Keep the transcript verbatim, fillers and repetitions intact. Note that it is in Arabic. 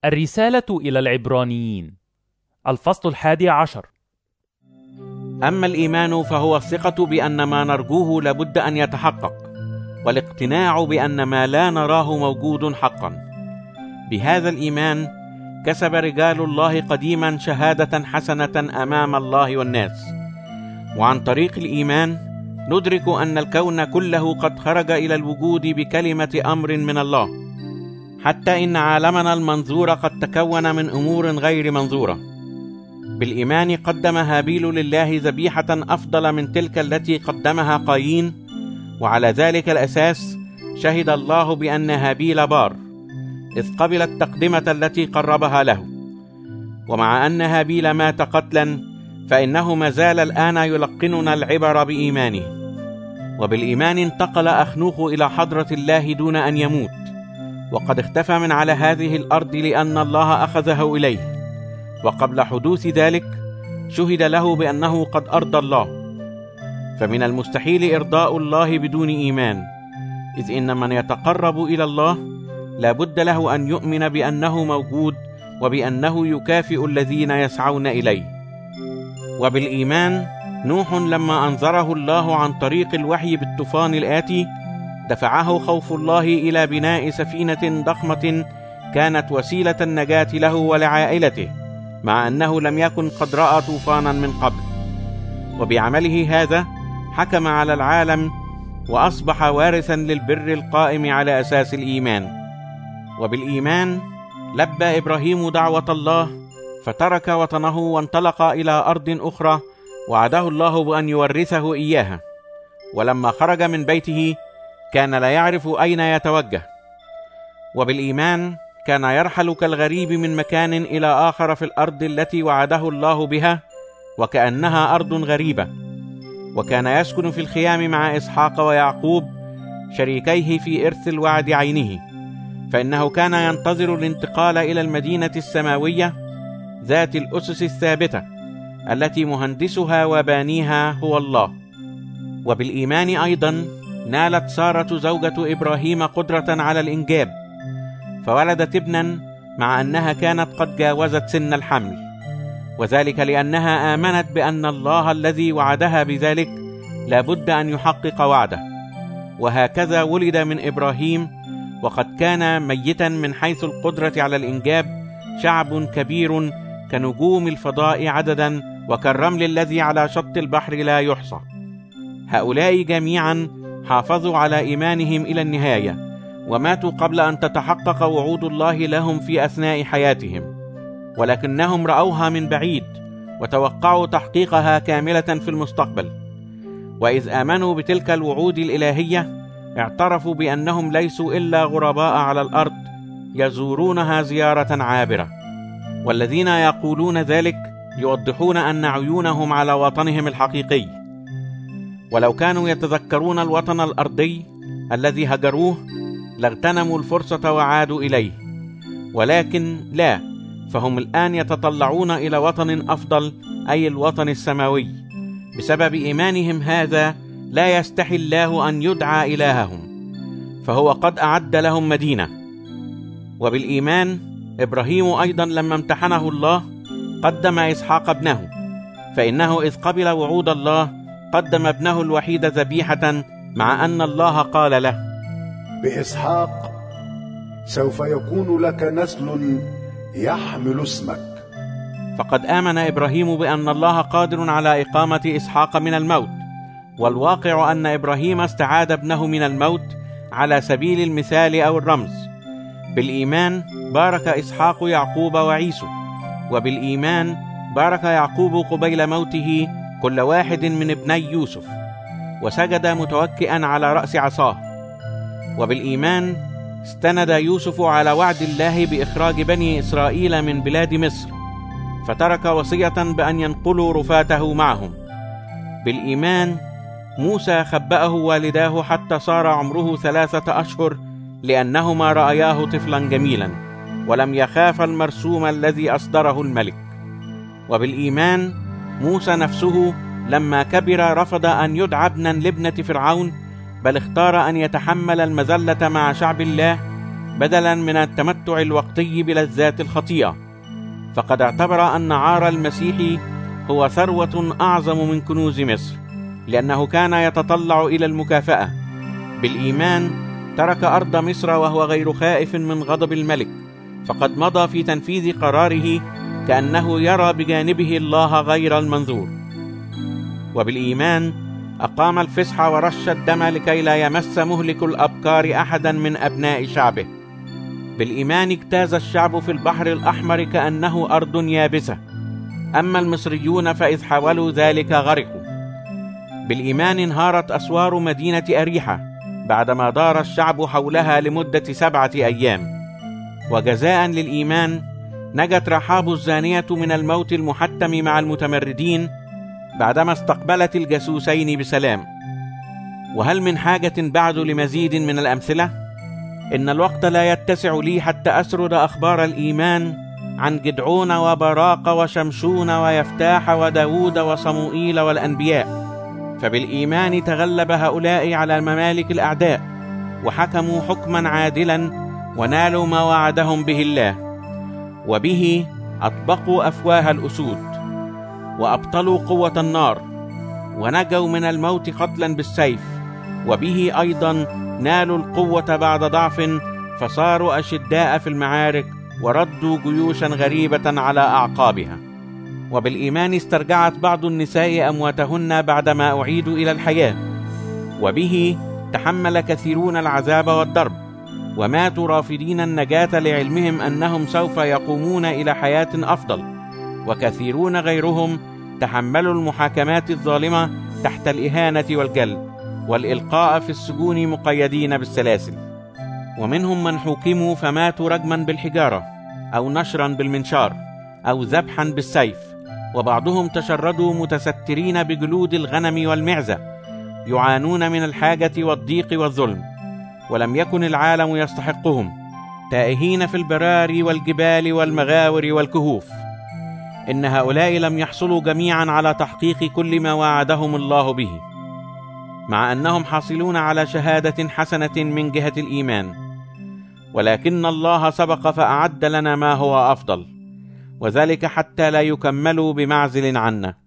الرسالة إلى العبرانيين الفصل الحادي عشر. أما الإيمان فهو الثقة بأن ما نرجوه لابد أن يتحقق، والاقتناع بأن ما لا نراه موجود حقا. بهذا الإيمان كسب رجال الله قديما شهادة حسنة أمام الله والناس. وعن طريق الإيمان ندرك أن الكون كله قد خرج إلى الوجود بكلمة أمر من الله، حتى إن عالمنا المنظور قد تكون من أمور غير منظورة. بالإيمان قدم هابيل لله ذبيحة أفضل من تلك التي قدمها قايين، وعلى ذلك الأساس شهد الله بأن هابيل بار، إذ قبل التقدمة التي قربها له. ومع أن هابيل مات قتلا، فإنه ما زال الآن يلقننا العبر بإيمانه. وبالإيمان انتقل أخنوخ إلى حضرة الله دون أن يموت، وقد اختفى من على هذه الأرض لأن الله أخذه إليه. وقبل حدوث ذلك شهد له بأنه قد أرضى الله. فمن المستحيل إرضاء الله بدون إيمان، إذ إن من يتقرب إلى الله لا بد له أن يؤمن بأنه موجود، وبأنه يكافئ الذين يسعون إليه. وبالإيمان نوح لما أنذره الله عن طريق الوحي بالطوفان الآتي، دفعه خوف الله إلى بناء سفينة ضخمة كانت وسيلة النجاة له ولعائلته، مع أنه لم يكن قد رأى طوفانا من قبل. وبعمله هذا حكم على العالم، وأصبح وارثا للبر القائم على أساس الإيمان. وبالإيمان لبى إبراهيم دعوة الله، فترك وطنه وانطلق إلى أرض أخرى وعده الله بأن يورثه إياها. ولما خرج من بيته كان لا يعرف أين يتوجه. وبالإيمان كان يرحل كالغريب من مكان إلى آخر في الأرض التي وعده الله بها، وكأنها أرض غريبة. وكان يسكن في الخيام مع إسحاق ويعقوب شريكيه في إرث الوعد عينه، فإنه كان ينتظر الانتقال إلى المدينة السماوية ذات الأسس الثابتة، التي مهندسها وبانيها هو الله. وبالإيمان أيضا نالت سارة زوجة إبراهيم قدرة على الإنجاب، فولدت ابنا مع أنها كانت قد جاوزت سن الحمل، وذلك لأنها آمنت بأن الله الذي وعدها بذلك لابد أن يحقق وعده. وهكذا ولد من إبراهيم، وقد كان ميتا من حيث القدرة على الإنجاب، شعب كبير كنجوم الفضاء عددا، وكالرمل الذي على شط البحر لا يحصى. هؤلاء جميعا حافظوا على إيمانهم إلى النهاية، وماتوا قبل أن تتحقق وعود الله لهم في أثناء حياتهم، ولكنهم رأوها من بعيد وتوقعوا تحقيقها كاملة في المستقبل. وإذ آمنوا بتلك الوعود الإلهية اعترفوا بأنهم ليسوا إلا غرباء على الأرض يزورونها زيارة عابرة. والذين يقولون ذلك يوضحون أن عيونهم على وطنهم الحقيقي. ولو كانوا يتذكرون الوطن الأرضي الذي هجروه لاغتنموا الفرصة وعادوا إليه، ولكن لا، فهم الآن يتطلعون إلى وطن أفضل، أي الوطن السماوي. بسبب إيمانهم هذا لا يستحي الله أن يدعى إلههم، فهو قد أعد لهم مدينة. وبالإيمان إبراهيم أيضا لما امتحنه الله قدم إسحاق ابنه، فإنه إذ قبل وعود الله قدم ابنه الوحيد ذبيحة، مع أن الله قال له: بإسحاق سوف يكون لك نسل يحمل اسمك. فقد آمن إبراهيم بأن الله قادر على إقامة إسحاق من الموت، والواقع أن إبراهيم استعاد ابنه من الموت على سبيل المثال أو الرمز. بالإيمان بارك إسحاق يعقوب وعيسو، وبالإيمان بارك يعقوب قبيل موته كل واحد من ابني يوسف، وسجد متوكئا على رأس عصاه. وبالإيمان استند يوسف على وعد الله بإخراج بني إسرائيل من بلاد مصر، فترك وصية بأن ينقلوا رفاته معهم. بالإيمان موسى خبأه والداه حتى صار عمره ثلاثة أشهر، لأنهما رأياه طفلا جميلا، ولم يخاف المرسوم الذي أصدره الملك. وبالإيمان موسى نفسه لما كبر رفض أن يدعى ابنا لابنة فرعون، بل اختار أن يتحمل المذلة مع شعب الله، بدلا من التمتع الوقتي بلذات الخطيئة، فقد اعتبر أن عار المسيح هو ثروة أعظم من كنوز مصر، لأنه كان يتطلع إلى المكافأة. بالإيمان ترك أرض مصر وهو غير خائف من غضب الملك، فقد مضى في تنفيذ قراره كأنه يرى بجانبه الله غير المنظور. وبالإيمان أقام الفسح ورش الدم لكي لا يمس مهلك الأبكار أحدا من أبناء شعبه. بالإيمان اجتاز الشعب في البحر الأحمر كأنه أرض يابسة، أما المصريون فإذ حاولوا ذلك غرقوا. بالإيمان انهارت أسوار مدينة أريحة بعدما دار الشعب حولها لمدة سبعة أيام. وجزاء للإيمان نجت رحاب الزانية من الموت المحتم مع المتمردين بعدما استقبلت الجاسوسين بسلام. وهل من حاجة بعد لمزيد من الأمثلة؟ إن الوقت لا يتسع لي حتى أسرد أخبار الإيمان عن جدعون وبراق وشمشون ويفتاح وداود وصموئيل والأنبياء، فبالإيمان تغلب هؤلاء على ممالك الأعداء وحكموا حكما عادلا ونالوا ما وعدهم به الله، وبه أطبقوا أفواه الأسود وأبطلوا قوة النار ونجوا من الموت قتلا بالسيف، وبه أيضا نالوا القوة بعد ضعف فصاروا أشداء في المعارك وردوا جيوشا غريبة على أعقابها. وبالإيمان استرجعت بعض النساء أمواتهن بعدما أعيدوا إلى الحياة، وبه تحمل كثيرون العذاب والضرب وماتوا رافضين النجاة لعلمهم أنهم سوف يقومون إلى حياة أفضل، وكثيرون غيرهم تحملوا المحاكمات الظالمة تحت الإهانة والجلد والإلقاء في السجون مقيدين بالسلاسل. ومنهم من حُكموا فماتوا رجما بالحجارة أو نشرا بالمنشار أو ذبحا بالسيف، وبعضهم تشردوا متسترين بجلود الغنم والمعزة يعانون من الحاجة والضيق والظلم، ولم يكن العالم يستحقهم، تائهين في البراري والجبال والمغاور والكهوف. إن هؤلاء لم يحصلوا جميعا على تحقيق كل ما وعدهم الله به، مع أنهم حاصلون على شهادة حسنة من جهة الإيمان، ولكن الله سبق فأعد لنا ما هو أفضل، وذلك حتى لا يكملوا بمعزل عنا.